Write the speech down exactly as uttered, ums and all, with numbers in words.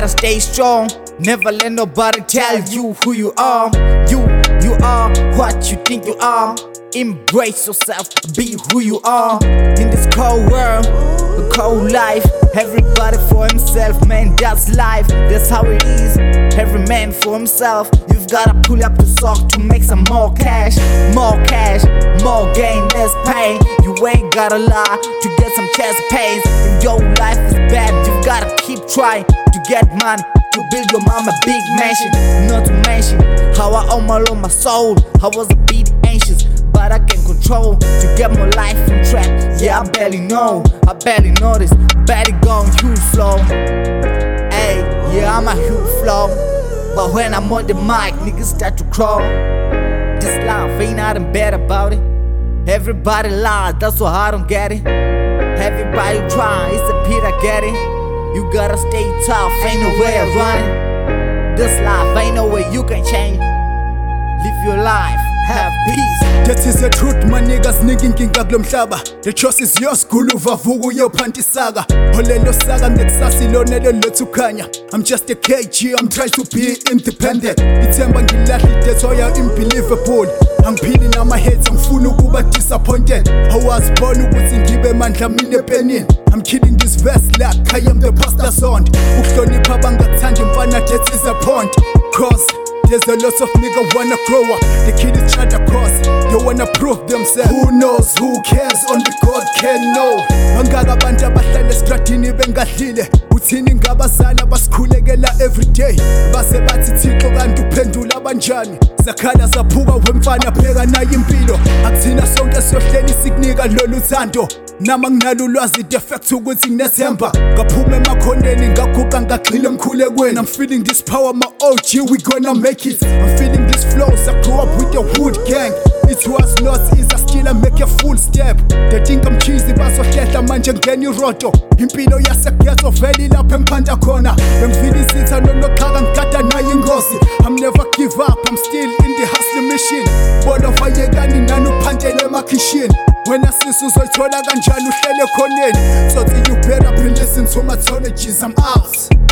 gotta stay strong. Never let nobody tell you who you are. You, you are what you think you are. Embrace yourself, be who you are. In this cold world, the cold life, everybody for himself, man, that's life. That's how it is, every man for himself. You've gotta pull up the sock to make some more cash. More cash, more gain, less pain. You ain't gotta lie to get some chest pains. If your life is bad, you've gotta keep trying to get money, to build your mama big mansion. Not to mention how I almost lost my soul. I was a bit anxious, but I can control to get my life on track. Yeah, I barely know, I barely notice, barely going huge flow. Hey, yeah, I'm a huge flow, but when I'm on the mic, niggas start to crawl. This life ain't nothing bad about it. Everybody lies, that's why I don't get it. Everybody try, it's a pit, I get it. You gotta stay tough, ain't no way of running. This life ain't no way you can change. Live your life, have peace. That is the truth, my niggas nigga inkinga kulo mhlaba. The choice is yours, guluva vuku yophanta isaga. Holelo saka ngekusasa lonelo lethu khanya. I'm just a K G, I'm trying to be independent. Ithemba ngilahli detoya unbelievable. Angiphili nama heads, angifuni ukuba disappointed. I was born ukuthi ngibe mandla mina epenini. I'm killing this verse like I am the pastor son. Ukuhlonipha abangakuthandi mfana, that is the point. Cause there's a lot of niggas wanna grow up. They kill each other cause they wanna prove themselves. Who knows, who cares, only God can know. Bangaka abantu abahlala estradini bengadlile. Uthini ngabazala basikhulekela everyday. Base bathi Thixo kanti uphendula abanjani. Sakhala saphuka wemfana pheka nayo impilo. Akuthina sonke sohleli sikunika lolu thando. Nama nginalo ulwazi defect ukuthi nginethemba. Ngaphuma emakhoneni ngaguqa ngagxila emkhulekweni. I'm feeling this power, my O G, we gonna make it. I'm feeling this flows, I grew up with the Wood gang. It was not easy, still I make a full step. They think I'm cheesy, basohlehla manje ngeni roto. Impilo yaseghetto vele lapha emphanda khona. Bengifila isitha nonoxhaka ngigada nayo ingozi. I'm never give up, I'm still in the hustling mission. Bona fayekani nani uphantele emakhishini. Wena sisu uzoyithola kanjani uhlele khoneni. So you better be listen to my tone, I'm out.